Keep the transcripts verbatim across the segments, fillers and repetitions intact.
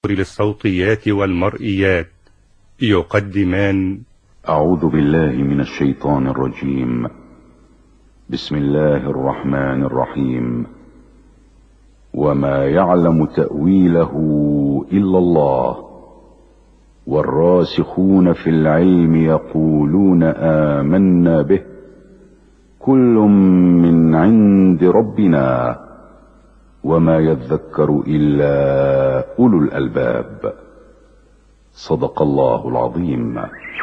للصوتيات والمرئيات يقدمان. أعوذ بالله من الشيطان الرجيم. بسم الله الرحمن الرحيم. وما يعلم تأويله إلا الله والراسخون في العلم يقولون آمنا به كل من عند ربنا وما يذكر إلا أولو الألباب. صدق الله العظيم.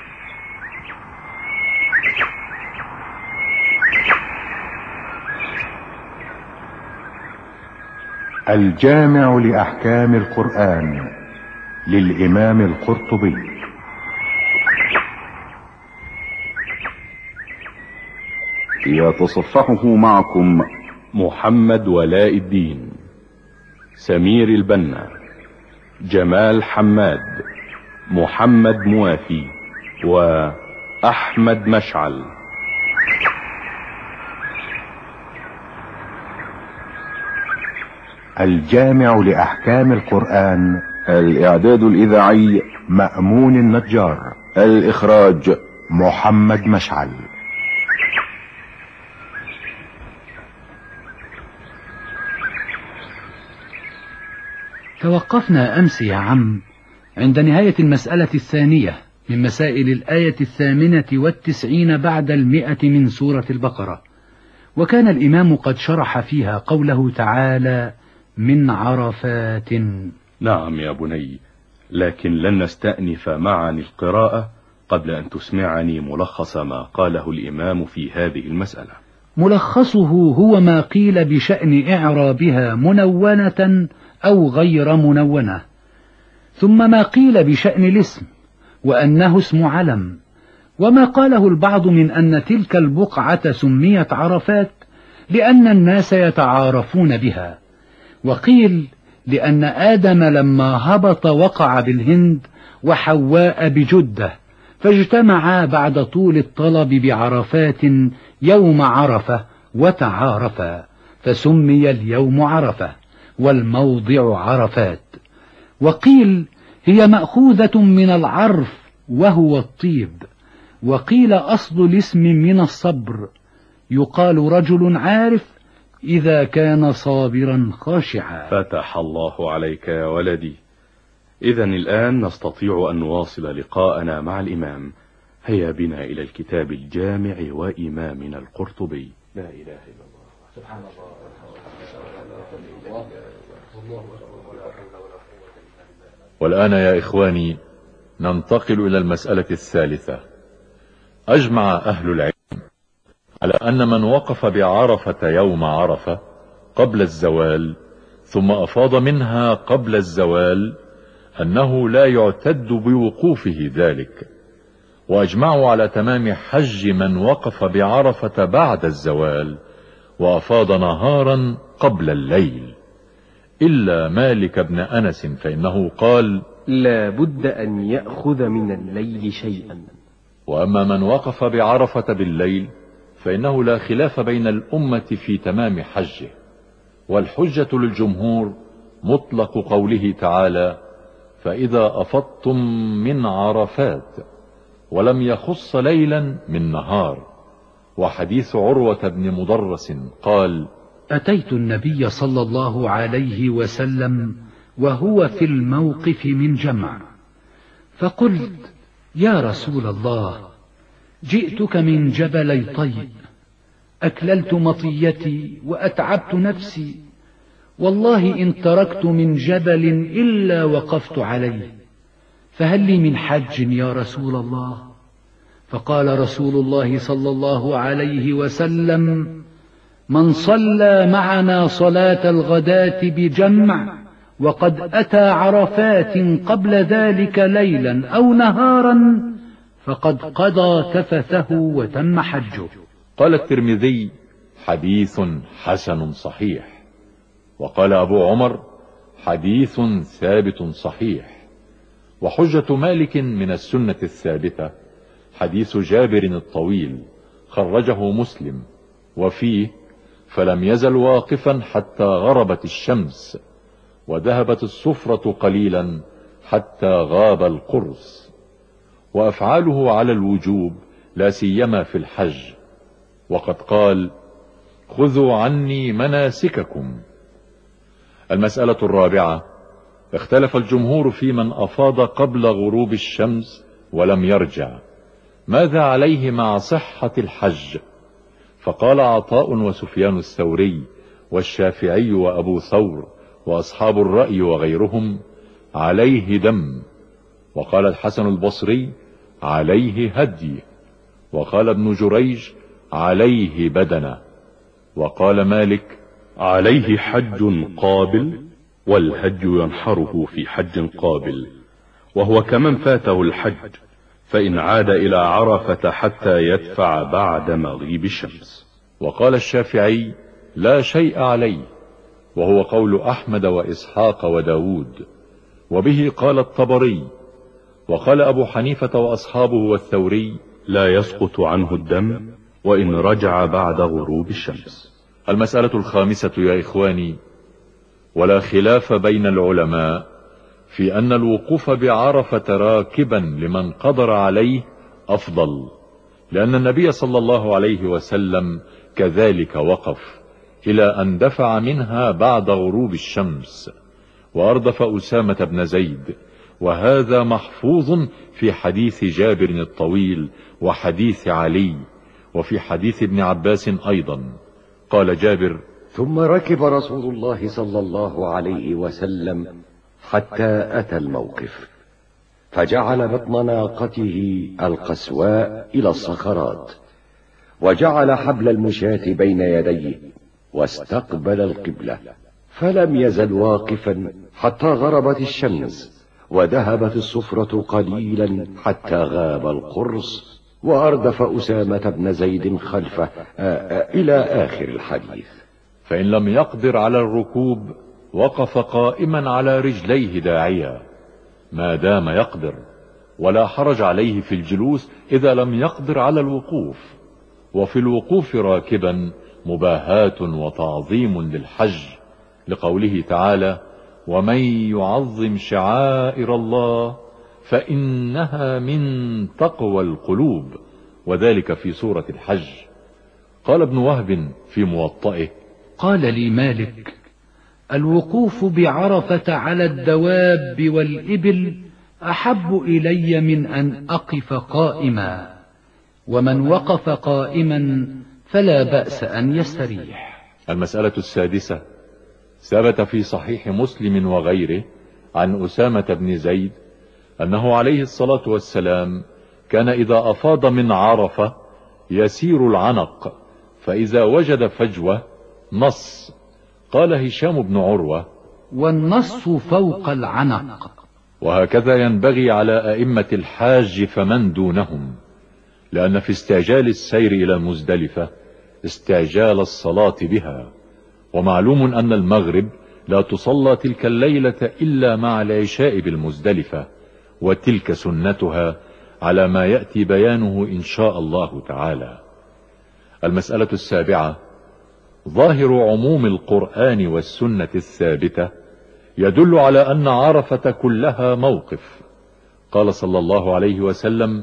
الجامع لأحكام القرآن للإمام القرطبي. يتصفحه معكم محمد ولاء الدين، سمير البنا، جمال حماد، محمد موافي، وأحمد مشعل. الجامع لأحكام القرآن. الإعداد الإذاعي مأمون النجار. الإخراج محمد مشعل. توقفنا أمس يا عم عند نهاية المسألة الثانية من مسائل الآية الثامنة والتسعين بعد المئة من سورة البقرة، وكان الإمام قد شرح فيها قوله تعالى من عرفات. نعم يا بني، لكن لن نستأنف معا القراءة قبل أن تسمعني ملخص ما قاله الإمام في هذه المسألة. ملخصه هو ما قيل بشأن إعرابها منونة أو غير منونة، ثم ما قيل بشأن الاسم وأنه اسم علم، وما قاله البعض من أن تلك البقعة سميت عرفات لأن الناس يتعارفون بها، وقيل لأن آدم لما هبط وقع بالهند وحواء بجدة فاجتمعا بعد طول الطلب بعرفات يوم عرفة وتعارفا فسمي اليوم عرفة والموضع عرفات. وقيل هي مأخوذة من العرف وهو الطيب، وقيل أصل الاسم من الصبر، يقال رجل عارف إذا كان صابرا خاشعا. فتح الله عليك يا ولدي. إذن الآن نستطيع أن نواصل لقاءنا مع الإمام. هيا بنا إلى الكتاب الجامع وإمامنا القرطبي. لا إله إلا الله. سبحان الله. والآن يا إخواني ننتقل إلى المسألة الثالثة. أجمع أهل العلم على أن من وقف بعرفة يوم عرفة قبل الزوال ثم أفاض منها قبل الزوال أنه لا يعتد بوقوفه ذلك، وأجمعوا على تمام حج من وقف بعرفة بعد الزوال وأفاض نهارا قبل الليل، إلا مالك بن أنس فإنه قال لا بد أن يأخذ من الليل شيئا. وأما من وقف بعرفة بالليل فإنه لا خلاف بين الأمة في تمام حجه، والحجة للجمهور مطلق قوله تعالى فإذا أفضتم من عرفات، ولم يخص ليلا من نهار. وحديث عروة بن مدرس قال أتيت النبي صلى الله عليه وسلم وهو في الموقف من جمع، فقلت يا رسول الله جئتك من جبلي طيب، أكللت مطيتي وأتعبت نفسي، والله إن تركت من جبل إلا وقفت عليه، فهل لي من حج يا رسول الله؟ فقال رسول الله صلى الله عليه وسلم من صلى معنا صلاة الغداة بجمع وقد أتى عرفات قبل ذلك ليلا أو نهارا فقد قضى تفثه وتم حجه. قال الترمذي حديث حسن صحيح. وقال أبو عمر حديث ثابت صحيح. وحجة مالك من السنة الثابتة حديث جابر الطويل خرجه مسلم، وفيه فلم يزل واقفا حتى غربت الشمس، وذهبت الصفرة قليلا حتى غاب القرص. وأفعاله على الوجوب لا سيما في الحج، وقد قال: خذوا عني مناسككم. المسألة الرابعة: اختلف الجمهور في من أفاض قبل غروب الشمس ولم يرجع، ماذا عليه مع صحة الحج؟ فقال عطاء وسفيان الثوري والشافعي وأبو ثور وأصحاب الرأي وغيرهم: عليه دم. وقال الحسن البصري: عليه هدي. وقال ابن جريج: عليه بدنة. وقال مالك: عليه حج قابل، والهدي ينحره في حج قابل، وهو كمن فاته الحج، فإن عاد إلى عرفة حتى يدفع بعد مغيب الشمس. وقال الشافعي: لا شيء عليه، وهو قول أحمد وإسحاق وداود، وبه قال الطبري. وقال أبو حنيفة وأصحابه والثوري: لا يسقط عنه الدم وإن رجع بعد غروب الشمس. المسألة الخامسة يا إخواني: ولا خلاف بين العلماء في أن الوقوف بعرفة راكبا لمن قدر عليه أفضل، لأن النبي صلى الله عليه وسلم كذلك وقف إلى أن دفع منها بعد غروب الشمس، وأردف أسامة بن زيد، وهذا محفوظ في حديث جابر الطويل وحديث علي، وفي حديث ابن عباس أيضا. قال جابر: ثم ركب رسول الله صلى الله عليه وسلم حتى أتى الموقف، فجعل بطن ناقته القسواء إلى الصخرات، وجعل حبل المشاة بين يديه، واستقبل القبلة، فلم يزل واقفا حتى غربت الشمس، وذهبت الصفرة قليلا حتى غاب القرص، وأردف أسامة بن زيد خلفه إلى آخر الحديث. فإن لم يقدر على الركوب وقف قائما على رجليه داعيا ما دام يقدر، ولا حرج عليه في الجلوس إذا لم يقدر على الوقوف. وفي الوقوف راكبا مباهاة وتعظيم للحج، لقوله تعالى: ومن يعظم شعائر الله فإنها من تقوى القلوب، وذلك في سورة الحج. قال ابن وهب في موطئه: قال لي مالك: الوقوف بعرفة على الدواب والإبل أحب إلي من أن أقف قائما، ومن وقف قائما فلا بأس أن يستريح. المسألة السادسة: ثبت في صحيح مسلم وغيره عن أسامة بن زيد أنه عليه الصلاة والسلام كان إذا أفاض من عرفة يسير العنق، فإذا وجد فجوة نص. قال هشام بن عروة: والنص فوق العنق. وهكذا ينبغي على أئمة الحاج فمن دونهم، لأن في استعجال السير إلى المزدلفة استعجال الصلاة بها، ومعلوم أن المغرب لا تصلى تلك الليلة إلا مع العشاء بالمزدلفة، وتلك سنتها على ما يأتي بيانه إن شاء الله تعالى. المسألة السابعة: ظاهر عموم القرآن والسنة الثابتة يدل على أن عرفة كلها موقف. قال صلى الله عليه وسلم: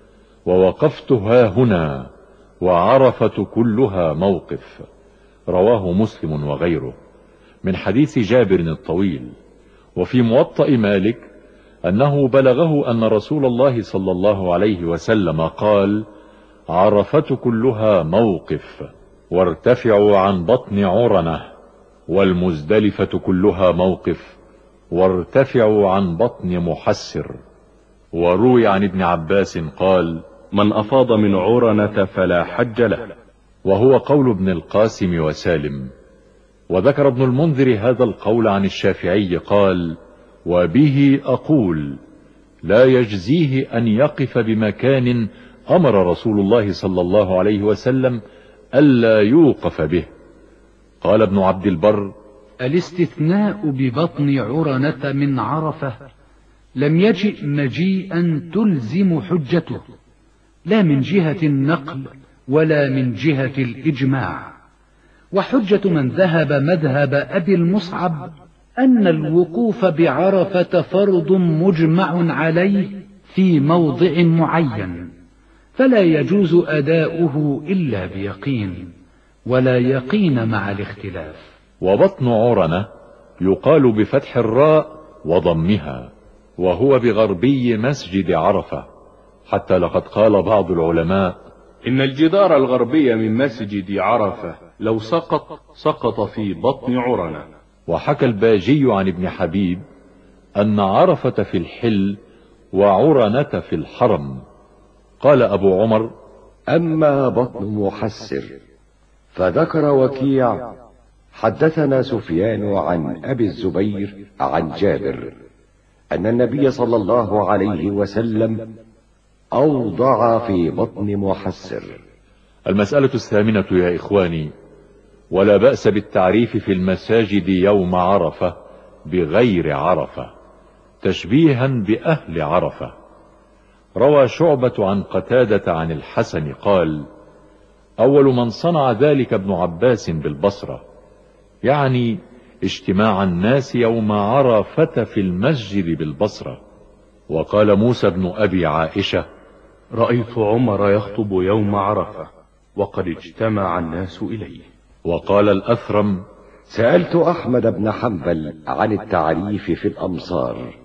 ووقفت ها هنا وعرفة كلها موقف. رواه مسلم وغيره من حديث جابر الطويل. وفي موطأ مالك أنه بلغه أن رسول الله صلى الله عليه وسلم قال: عرفة كلها موقف، وارتفعوا عن بطن عرنة، والمزدلفة كلها موقف، وارتفعوا عن بطن محسر. وروي عن ابن عباس قال: من أفاض من عرنة فلا حج له، وهو قول ابن القاسم وسالم. وذكر ابن المنذر هذا القول عن الشافعي قال: وبه أقول لا يجزيه أن يقف بمكان أمر رسول الله صلى الله عليه وسلم ألا يوقف به. قال ابن عبد البر: الاستثناء ببطن عرنة من عرفة لم يجئ مجيئا تلزم حجته، لا من جهة النقل ولا من جهة الإجماع. وحجة من ذهب مذهب أبي المصعب أن الوقوف بعرفة فرض مجمع عليه في موضع معين، فلا يجوز أداؤه إلا بيقين، ولا يقين مع الاختلاف. وبطن عرنة يقال بفتح الراء وضمها، وهو بغربي مسجد عرفة، حتى لقد قال بعض العلماء إن الجدار الغربي من مسجد عرفة لو سقط سقط في بطن عرنة. وحكى الباجي عن ابن حبيب أن عرفة في الحل وعرنة في الحرم. قال أبو عمر: أما بطن محسر فذكر وكيع: حدثنا سفيان عن أبي الزبير عن جابر أن النبي صلى الله عليه وسلم أوضع في بطن محسر. المسألة الثامنة يا إخواني: ولا بأس بالتعريف في المساجد يوم عرفة بغير عرفة، تشبيها بأهل عرفة. روى شعبة عن قتادة عن الحسن قال: أول من صنع ذلك ابن عباس بالبصرة، يعني اجتماع الناس يوم عرفة في المسجد بالبصرة. وقال موسى بن أبي عائشة: رأيت عمر يخطب يوم عرفة وقد اجتمع الناس إليه. وقال الأثرم: سألت أحمد بن حنبل عن التعريف في الأمصار،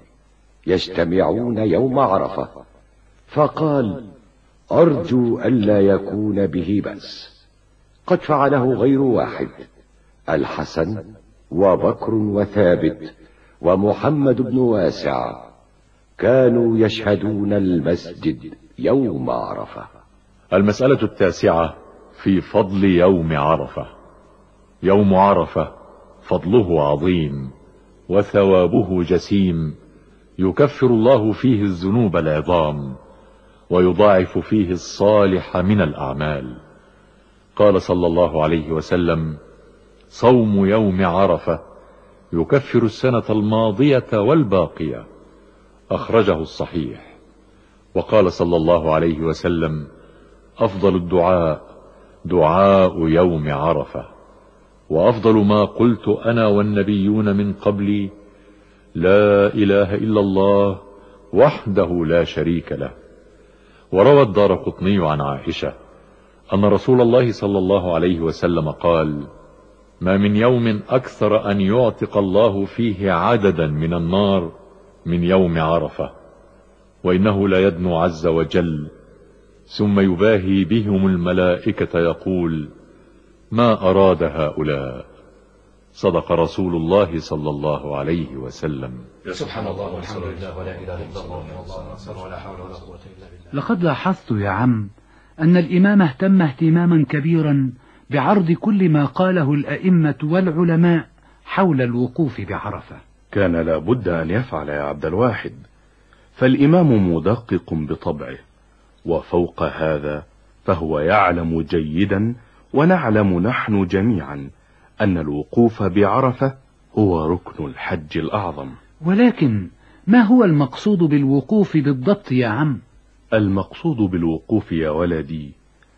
يجتمعون يوم عرفة، فقال: أرجو ألا يكون به بأس، قد فعله غير واحد، الحسن وبكر وثابت ومحمد بن واسع كانوا يشهدون المسجد يوم عرفة. المسألة التاسعة في فضل يوم عرفة. يوم عرفة فضله عظيم وثوابه جسيم، يكفر الله فيه الذنوب العظام ويضاعف فيه الصالح من الأعمال. قال صلى الله عليه وسلم: صوم يوم عرفة يكفر السنة الماضية والباقية، أخرجه الصحيح. وقال صلى الله عليه وسلم: أفضل الدعاء دعاء يوم عرفة، وأفضل ما قلت أنا والنبيون من قبلي: لا إله إلا الله وحده لا شريك له. وروى الدارقطني عن عائشة أن رسول الله صلى الله عليه وسلم قال: ما من يوم أكثر أن يعتق الله فيه عددا من النار من يوم عرفة، وإنه لا يدنو عز وجل ثم يباهي بهم الملائكة يقول: ما أراد هؤلاء؟ صدق رسول الله صلى الله عليه وسلم. سبحان الله والحمد لله ولا إله إلا الله ولا حول ولا قوة إلا بالله. لقد لاحظت يا عم أن الإمام اهتم اهتماما كبيرا بعرض كل ما قاله الأئمة والعلماء حول الوقوف بعرفة. كان لا بد أن يفعل يا عبد الواحد، فالإمام مدقق بطبعه، وفوق هذا فهو يعلم جيدا ونعلم نحن جميعا أن الوقوف بعرفة هو ركن الحج الأعظم. ولكن ما هو المقصود بالوقوف بالضبط يا عم؟ المقصود بالوقوف يا ولدي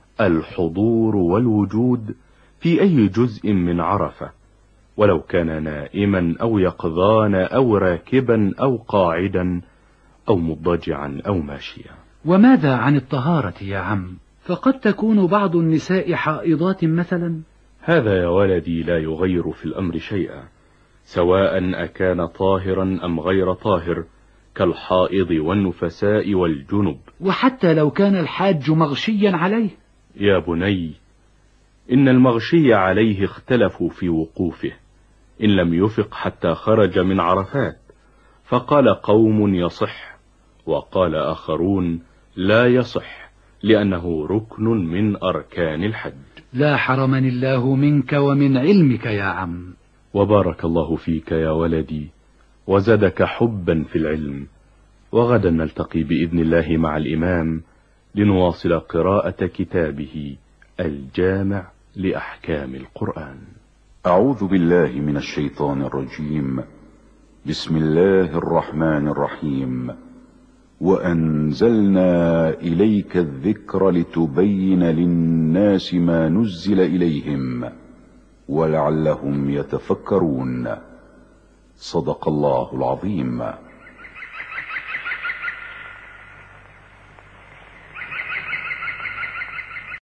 الحضور والوجود في أي جزء من عرفة، ولو كان نائما أو يقظان أو راكبا أو قاعدا أو مضجعا أو ماشيا. وماذا عن الطهارة يا عم؟ فقد تكون بعض النساء حائضات مثلا. هذا يا ولدي لا يغير في الأمر شيئا، سواء أكان طاهرا أم غير طاهر، كالحائض والنفساء والجنب. وحتى لو كان الحاج مغشيا عليه؟ يا بني، إن المغشي عليه اختلفوا في وقوفه، إن لم يفق حتى خرج من عرفات، فقال قوم يصح، وقال آخرون لا يصح، لأنه ركن من أركان الحج. لا حرمني الله منك ومن علمك يا عم. وبارك الله فيك يا ولدي، وزادك حبا في العلم. وغدا نلتقي بإذن الله مع الإمام لنواصل قراءة كتابه الجامع لأحكام القرآن. أعوذ بالله من الشيطان الرجيم. بسم الله الرحمن الرحيم. وأنزلنا إليك الذكر لتبين للناس ما نزل إليهم ولعلهم يتفكرون. صدق الله العظيم.